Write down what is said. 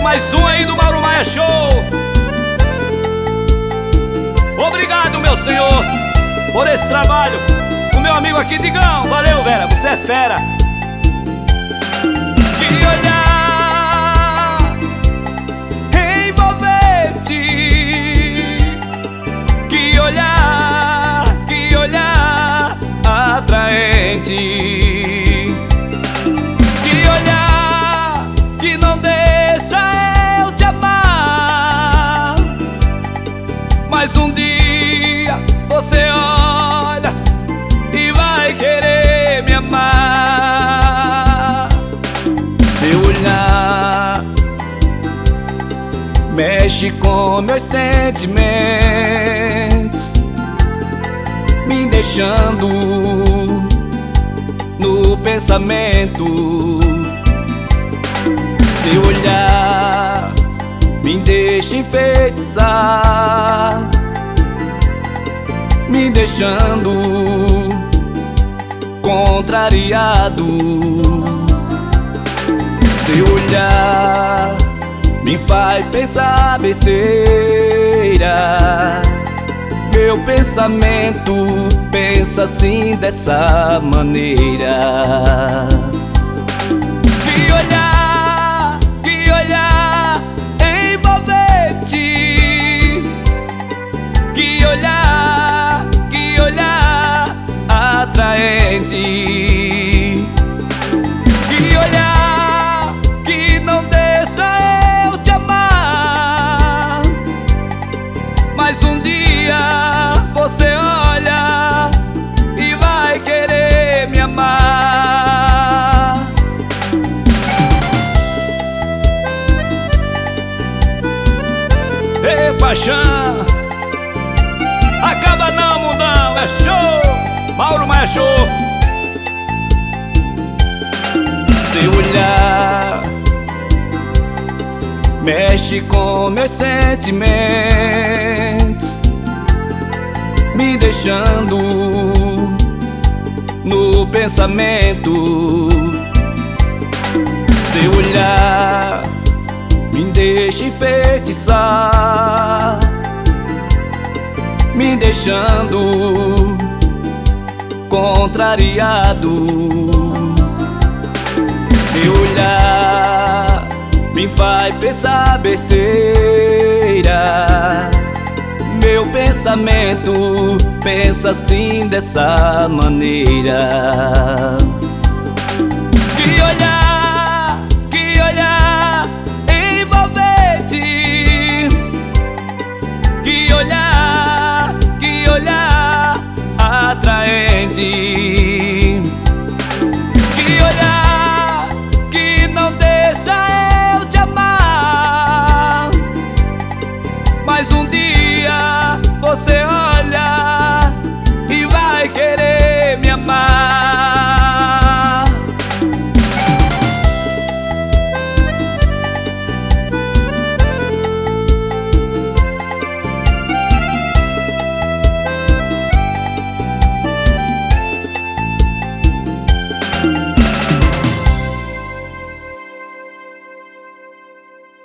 mais um aí do Mauro Maia Show. Obrigado, meu senhor, por esse trabalho. O meu amigo aqui, Digão. Valeu, Vera, você é fera. Que olhar envolvente, que olhar atraente, que olhar que não deixa eu te amar. Mas um dia você olha e vai querer me amar. Seu olhar mexe com meus sentimentos, me deixando no pensamento. Seu olhar me deixa enfeitiçar, me deixando contrariado. Seu olhar me faz pensar besteira. Meu pensamento pensa assim, dessa maneira. Que olhar envolvente, que olhar atraente, que olhar que não deixa eu te amar. Mas um dia você olha e vai querer me amar. Ei, paixão, acaba não, mundão, é show. Mauro Maia Show. Seu olhar mexe com meus sentimentos, me deixando no pensamento. Seu olhar me deixa enfeitiçar, me deixando contrariado. Seu olhar me faz pensar besteira. Meu pensamento pensa assim, dessa maneira. Que olhar